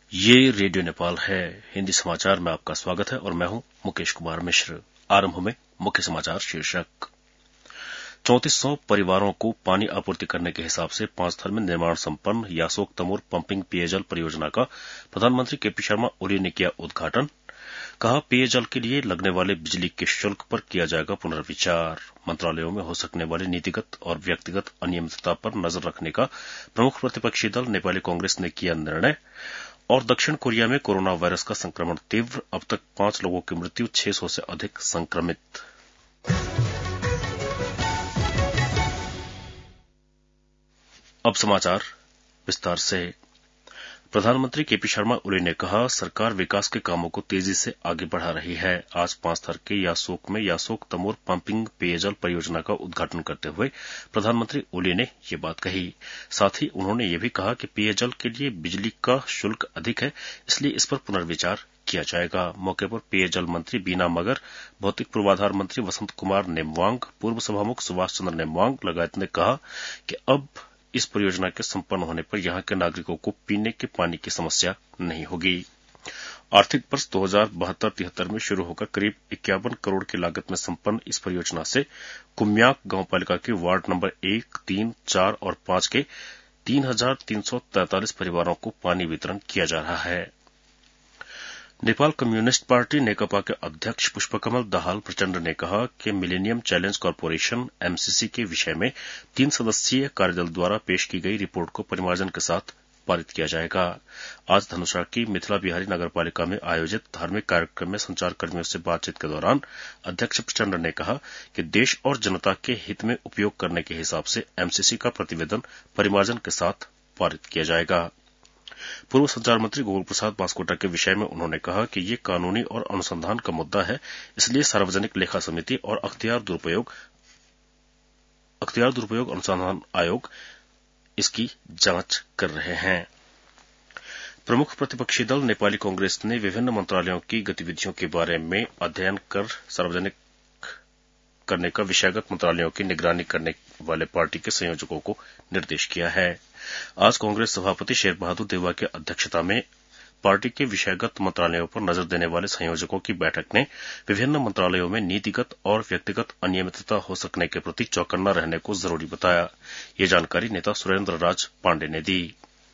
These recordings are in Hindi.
ये रेडियो नेपाल है। हिंदी समाचार में आपका स्वागत है और मैं हूं मुकेश कुमार मिश्र। आरंभ में मुख्य समाचार शीर्षक। 3400 परिवारों को पानी आपूर्ति करने के हिसाब से 5 स्थल में निर्माण संपन्न यासोक तमोर पंपिंग पेयजल परियोजना का प्रधानमंत्री केपी शर्मा ओली ने किया उद्घाटन। कहा, पेयजल के लिए लगने वाले बिजली के शुल्क पर किया जाएगा पुनर्विचार। मंत्रालयों में हो सकने वाली नीतिगत और व्यक्तिगत अनियमितता पर नजर रखने का प्रमुख प्रतिपक्षी दल नेपाली कांग्रेस ने किया निर्णय। और दक्षिण कोरिया में कोरोना वायरस का संक्रमण तीव्र, अब तक 5 लोगों की मृत्यु, 600 से अधिक संक्रमित। अब समाचार विस्तार से। प्रधानमंत्री केपी शर्मा ओली ने कहा, सरकार विकास के कामों को तेजी से आगे बढ़ा रही है। आज 5 स्तर के यासोक में यासोक तमोर पंपिंग पेयजल परियोजना का उद्घाटन करते हुए प्रधानमंत्री ओली ने ये बात कही। साथ ही उन्होंने ये भी कहा कि पेयजल के लिए बिजली का शुल्क अधिक है, इसलिए इस पर पुनर्विचार किया जाएगा। मौके पर पेयजल मंत्री बीना मगर, भौतिक पूर्वाधार मंत्री वसंत कुमार नेमवांग, पूर्व सभामुख सुभाष चंद्र नेमवांग लगायत ने कहा कि अब इस परियोजना के संपन्न होने पर यहां के नागरिकों को पीने के पानी की समस्या नहीं होगी। आर्थिक वर्ष 2072-73 में शुरू होकर करीब 51 करोड़ की लागत में संपन्न इस परियोजना से कुम्याक गांवपालिका के वार्ड नंबर 1, 3, 4 और 5 के 3343 परिवारों को पानी वितरण किया जा रहा है। नेपाल कम्युनिस्ट पार्टी नेकपा के अध्यक्ष पुष्पकमल दाहाल प्रचण्ड ने कहा कि मिलेनियम चैलेंज कॉर्पोरेशन एमसीसी के विषय में 3 सदस्यीय कार्यदल द्वारा पेश की गई रिपोर्ट को परिमार्जन के साथ पारित किया जाएगा। आज धनुषा की मिथिला बिहारी नगरपालिका में आयोजित धार्मिक कार्यक्रम में संचारकर्मियों से बातचीत के दौरान अध्यक्ष प्रचण्ड ने कहा कि देश और जनता के हित में उपयोग करने के हिसाब से एमसीसी का प्रतिवेदन परिमार्जन के साथ पारित किया जाएगा। पूर्व संचार मंत्री गोकुल प्रसाद बास्कोटा के विषय में उन्होंने कहा कि ये कानूनी और अनुसंधान का मुद्दा है, इसलिए सार्वजनिक लेखा समिति और अख्तियार दुरुपयोग अनुसंधान आयोग इसकी जांच कर रहे हैं। प्रमुख प्रतिपक्षी दल नेपाली कांग्रेस ने विभिन्न मंत्रालयों की गतिविधियों के बारे में अध्ययन कर सार्वजनिक करने का विषयगत मंत्रालयों की निगरानी करने वाले पार्टी के संयोजकों को निर्देश किया है। आज कांग्रेस सभापति शेर बहादुर देउवा की अध्यक्षता में पार्टी के विषयगत मंत्रालयों पर नजर देने वाले संयोजकों की बैठक ने विभिन्न मंत्रालयों में नीतिगत और व्यक्तिगत अनियमितता हो सकने के प्रति चौकन्ना रहने को जरूरी बताया। ये जानकारी नेता सुरेंद्र राज पांडे ने दी।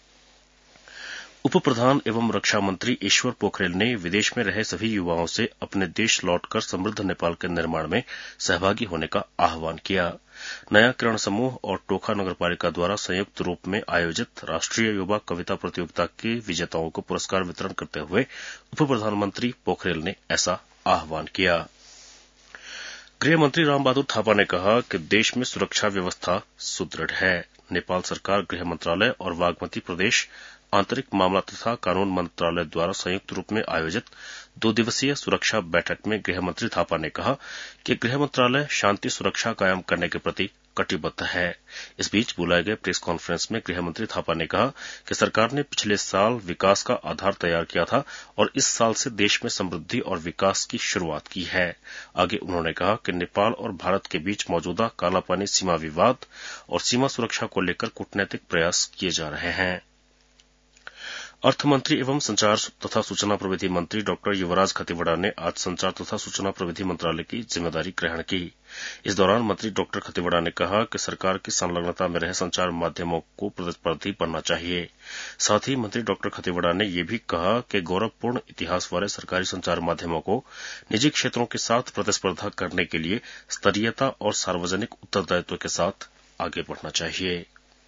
उप प्रधान एवं रक्षा मंत्री ईश्वर पोखरेल ने विदेश में रहे सभी युवाओं से अपने देश लौटकर समृद्ध नेपाल के निर्माण में सहभागी होने का आह्वान किया। नया किरण समूह और टोखा नगरपालिका द्वारा संयुक्त रूप में आयोजित राष्ट्रीय युवा कविता प्रतियोगिता के विजेताओं को पुरस्कार वितरण करते हुए उप प्रधानमंत्री पोखरेल ने ऐसा आह्वान किया। गृह मंत्री रामबहादुर थापा ने कहा कि देश में सुरक्षा व्यवस्था सुदृढ़ है। नेपाल सरकार गृह मंत्रालय और बागमती प्रदेश आंतरिक मामला तथा कानून मंत्रालय द्वारा संयुक्त रूप में आयोजित 2 दिवसीय सुरक्षा बैठक में गृह मंत्री थापा ने कहा कि गृह मंत्रालय शांति सुरक्षा कायम करने के प्रति कटिबद्ध है। इस बीच बुलाए गए प्रेस कॉन्फ्रेंस में गृह मंत्री थापा ने कहा कि सरकार ने पिछले साल विकास का आधार तैयार किया था और इस साल से देश में समृद्धि और विकास की शुरुआत की है। आगे उन्होंने कहा कि नेपाल और भारत के बीच मौजूदा कालापानी सीमा विवाद और सीमा सुरक्षा को लेकर कूटनैतिक प्रयास किए जा रहे हैं। अर्थमंत्री एवं संचार तथा सूचना प्रविधि मंत्री डॉक्टर युवराज खतिवड़ा ने आज संचार तथा सूचना प्रविधि मंत्रालय की जिम्मेदारी ग्रहण की। इस दौरान मंत्री डॉक्टर खतिवड़ा ने कहा कि सरकार की संलग्नता में रहे संचार माध्यमों को प्रतिस्पर्धी बनना चाहिए। साथ ही मंत्री डॉक्टर खतिवड़ा ने यह भी कहा कि गौरवपूर्ण इतिहास वाले सरकारी संचार माध्यमों को निजी क्षेत्रों के साथ प्रतिस्पर्धा करने के लिए स्तरीयता और सार्वजनिक उत्तरदायित्व के साथ आगे बढ़ना चाहिए।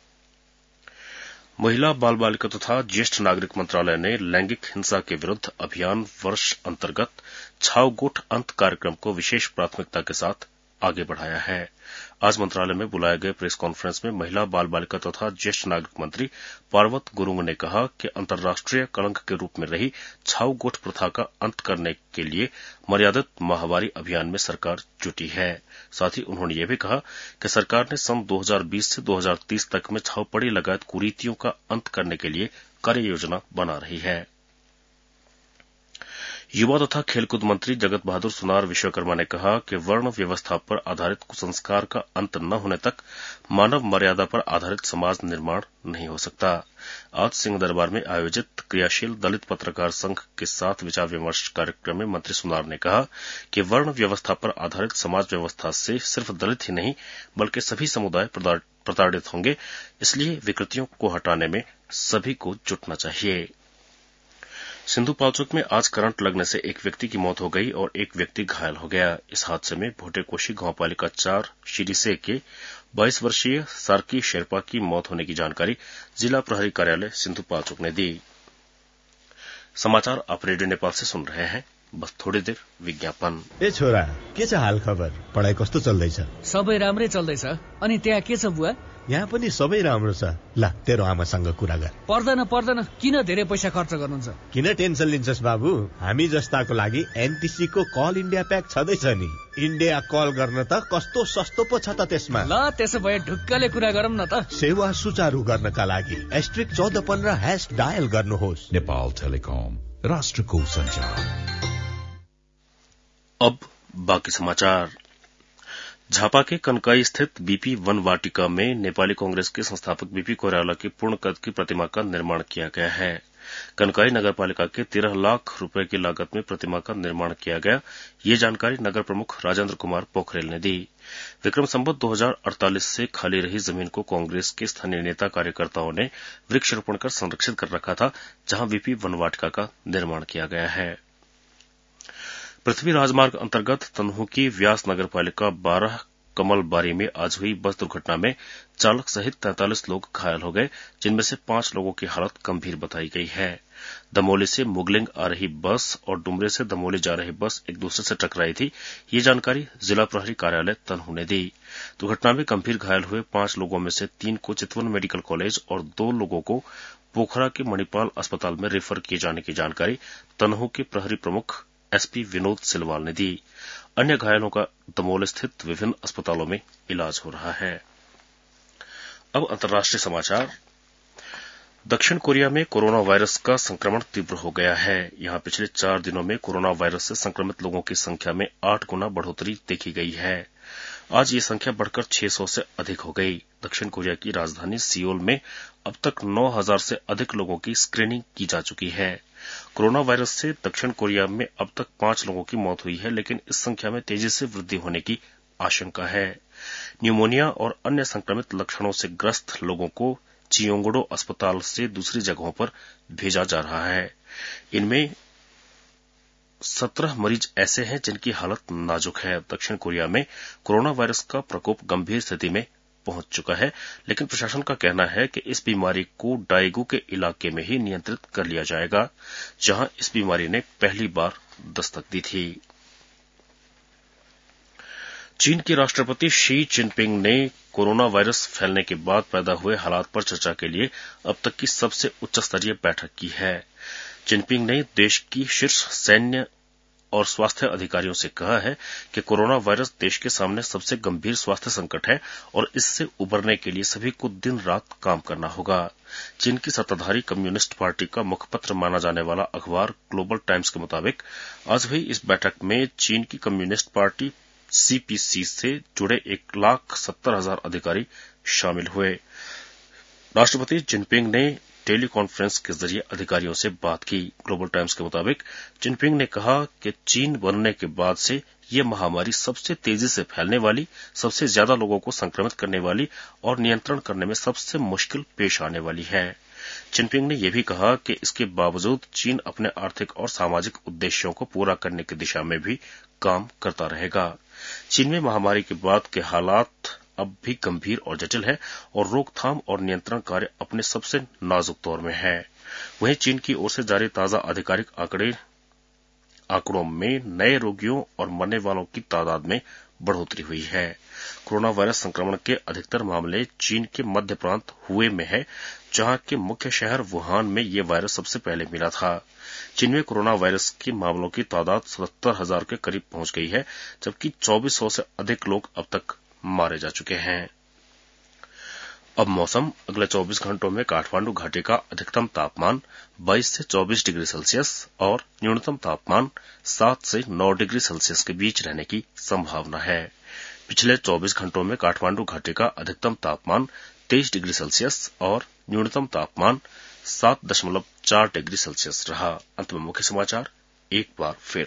महिला बाल बालिका तथा ज्येष्ठ नागरिक मंत्रालय ने लैंगिक हिंसा के विरुद्ध अभियान वर्ष अंतर्गत छाव गोठ अंत कार्यक्रम को विशेष प्राथमिकता के साथ आगे बढ़ाया है। आज मंत्रालय में बुलाए गए प्रेस कॉन्फ्रेंस में महिला बाल बालिका तथा ज्येष्ठ नागरिक मंत्री पार्वत गुरुंग ने कहा कि अंतर्राष्ट्रीय कलंक के रूप में रही छाव गोठ प्रथा का अंत करने के लिए मर्यादित माहवारी अभियान में सरकार जुटी है। साथ ही उन्होंने यह भी कहा कि सरकार ने सन 2020 से 2030 तक में छावपड़ी लगायत कुरीतियों का अंत करने के लिए कार्य योजना बना रही है। युवा तथा खेलकूद मंत्री जगत बहादुर सुनार विश्वकर्मा ने कहा कि वर्ण व्यवस्था पर आधारित कुसंस्कार का अंत न होने तक मानव मर्यादा पर आधारित समाज निर्माण नहीं हो सकता। आज सिंहदरबार में आयोजित क्रियाशील दलित पत्रकार संघ के साथ विचार विमर्श कार्यक्रम में मंत्री सुनार ने कहा कि वर्ण व्यवस्था पर आधारित समाज व्यवस्था से सिर्फ दलित ही नहीं बल्कि सभी समुदाय प्रताड़ित होंगे, इसलिए विकृतियों को हटाने में सभी को जुटना चाहिए। सिंधु पाल्चोक में आज करंट लगने से एक व्यक्ति की मौत हो गई और एक व्यक्ति घायल हो गया। इस हादसे में भोटेकोशी गांव पालिका 4 शिरीसे के 22 वर्षीय सार्की शेरपा की मौत होने की जानकारी जिला प्रहरी कार्यालय सिंधु पाल्चोक ने दी। समाचार आप रेडियो नेपाल से सुन रहे हैं। बस थोड़ी देर विज्ञापन। ए छोरा, के छ हाल खबर? पढाइ कस्तो चल्दैछ? सबै राम्रै चल्दैछ। अनि त्यहाँ के छ बुवा? यहाँ पनि सबै राम्रो छ। ल, तेरो आमासँग कुरा गर। पर्दैन, किन धेरै पैसा खर्च गर्नुहुन्छ? किन टेन्सन लिन्छस् बाबु? हामी जस्ताको लागि एनटीसी को कल इन्डिया प्याक छँदैछ नि। इन्डिया कल गर्न त कस्तो सस्तो पो छ त त्यसमा। ल, त्यसो भए ढुक्कले कुरा गरौँ न त। सेवा सुचारू गर्नका लागि *1415# डायल गर्नुहोस्। नेपाल टेलिकम, राष्ट्रको संचार। अब बाकी समाचार। झापा के कनकाई स्थित बीपी वन वाटिका में नेपाली कांग्रेस के संस्थापक बीपी कोइराला की पूर्ण कद की प्रतिमा का निर्माण किया गया है। कनकाई नगरपालिका के 13 लाख रुपए की लागत में प्रतिमा का निर्माण किया गया। ये जानकारी नगर प्रमुख राजेंद्र कुमार पोखरेल ने दी। विक्रम संवत 2048 से खाली रही जमीन को कांग्रेस के स्थानीय नेता कार्यकर्ताओं ने वृक्षारोपण कर संरक्षित कर रखा था, जहां बीपी वन वाटिका का निर्माण किया गया है। पृथ्वी राजमार्ग अंतर्गत तनहू की व्यास नगरपालिका 12 कमलबारी में आज हुई बस दुर्घटना में चालक सहित 43 लोग घायल हो गए, जिनमें से 5 लोगों की हालत गंभीर बताई गई है। दमोली से मुगलिंग आ रही बस और डुमरे से दमोली जा रही बस एक दूसरे से टकराई थी। ये जानकारी जिला प्रहरी कार्यालय तनहू ने दी। दुर्घटना में गंभीर घायल हुए 5 लोगों में से 3 को चितवन मेडिकल कॉलेज और 2 लोगों को पोखरा के मणिपाल अस्पताल में रेफर किए जाने की जानकारी तनहू के प्रहरी प्रमुख एसपी विनोद सिलवाल ने दी। अन्य घायलों का दमोल स्थित विभिन्न अस्पतालों में इलाज हो रहा है। अब अंतर्राष्ट्रीय समाचार। दक्षिण कोरिया में कोरोना वायरस का संक्रमण तीव्र हो गया है। यहां पिछले 4 दिनों में कोरोना वायरस से संक्रमित लोगों की संख्या में 8 गुना बढ़ोतरी देखी गई है। आज ये संख्या बढ़कर 600 से अधिक हो गई। दक्षिण कोरिया की राजधानी सियोल में अब तक 9000 से अधिक लोगों की स्क्रीनिंग की जा चुकी है। कोरोना वायरस से दक्षिण कोरिया में अब तक 5 लोगों की मौत हुई है, लेकिन इस संख्या में तेजी से वृद्धि होने की आशंका है। न्यूमोनिया और अन्य संक्रमित लक्षणों से ग्रस्त लोगों को चियोंगडो अस्पताल से दूसरी जगहों पर भेजा जा रहा है। इनमें 17 मरीज ऐसे हैं जिनकी हालत नाजुक है। दक्षिण कोरिया में कोरोना वायरस का प्रकोप गंभीर स्थिति में पहुंच चुका है, लेकिन प्रशासन का कहना है कि इस बीमारी को डाइगू के इलाके में ही नियंत्रित कर लिया जाएगा, जहां इस बीमारी ने पहली बार दस्तक दी थी। चीन के राष्ट्रपति शी जिनपिंग ने कोरोना वायरस फैलने के बाद पैदा हुए हालात पर चर्चा के लिए अब तक की सबसे उच्च स्तरीय बैठक की है। जिनपिंग ने देश की शीर्ष सैन्य और स्वास्थ्य अधिकारियों से कहा है कि कोरोना वायरस देश के सामने सबसे गंभीर स्वास्थ्य संकट है और इससे उबरने के लिए सभी को दिन रात काम करना होगा। चीन की सत्ताधारी कम्युनिस्ट पार्टी का मुखपत्र माना जाने वाला अखबार ग्लोबल टाइम्स के मुताबिक आज हुई इस बैठक में चीन की कम्युनिस्ट पार्टी सीपीसी से जुड़े 1,70,000 अधिकारी शामिल हुए। राष्ट्रपति जिनपिंग ने टेली कॉन्फ्रेंस के जरिए अधिकारियों से बात की। ग्लोबल टाइम्स के मुताबिक जिनपिंग ने कहा कि चीन बनने के बाद से ये महामारी सबसे तेजी से फैलने वाली, सबसे ज्यादा लोगों को संक्रमित करने वाली और नियंत्रण करने में सबसे मुश्किल पेश आने वाली है। जिनपिंग ने यह भी कहा कि इसके बावजूद चीन अपने आर्थिक और सामाजिक उद्देश्यों को पूरा करने की दिशा में भी काम करता रहेगा। चीन में महामारी के बाद के हालात अब भी गंभीर और जटिल है और रोकथाम और नियंत्रण कार्य अपने सबसे नाजुक दौर में है। वहीं चीन की ओर से जारी ताजा आधिकारिक आंकड़ों में नए रोगियों और मरने वालों की तादाद में बढ़ोतरी हुई है। कोरोना वायरस संक्रमण के अधिकतर मामले चीन के मध्य प्रांत हुए में है, जहां के मुख्य शहर वुहान में यह वायरस सबसे पहले मिला था। चीन में कोरोना वायरस के मामलों की तादाद 77,000 के करीब पहुंच गई है, जबकि 2400 से अधिक लोग अब तक मारे जा चुके हैं। अब मौसम। अगले 24 घंटों में काठमांडू घाटी का अधिकतम तापमान 22 से 24 डिग्री सेल्सियस और न्यूनतम तापमान 7 से 9 डिग्री सेल्सियस के बीच रहने की संभावना है। पिछले 24 घंटों में काठमांडू घाटी का अधिकतम तापमान 23 डिग्री सेल्सियस और न्यूनतम तापमान 7.4 डिग्री सेल्सियस रहा। अंत में मुख्य समाचार एक बार फिर।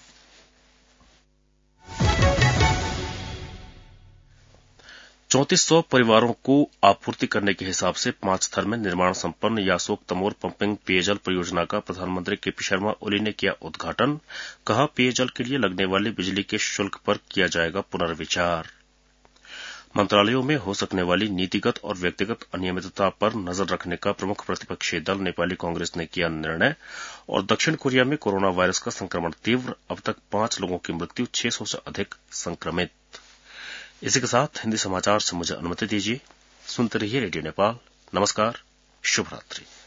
3400 परिवारों को आपूर्ति करने के हिसाब से 5 स्तर में निर्माण संपन्न यासोक तमोर पंपिंग पेयजल परियोजना का प्रधानमंत्री केपी शर्मा ओली ने किया उद्घाटन। कहा, पेयजल के लिए लगने वाली बिजली के शुल्क पर किया जाएगा पुनर्विचार। मंत्रालयों में हो सकने वाली नीतिगत और व्यक्तिगत अनियमितता पर नजर रखने का प्रमुख प्रतिपक्षी दल नेपाली कांग्रेस ने किया निर्णय। और दक्षिण कोरिया में कोरोना वायरस का संक्रमण तीव्र, अब तक 5 लोगों की मृत्यु, 600 से अधिक संक्रमित। इसी के साथ हिंदी समाचार से मुझे अनुमति दीजिए। सुनते रहिए रेडियो नेपाल। नमस्कार, शुभ रात्रि।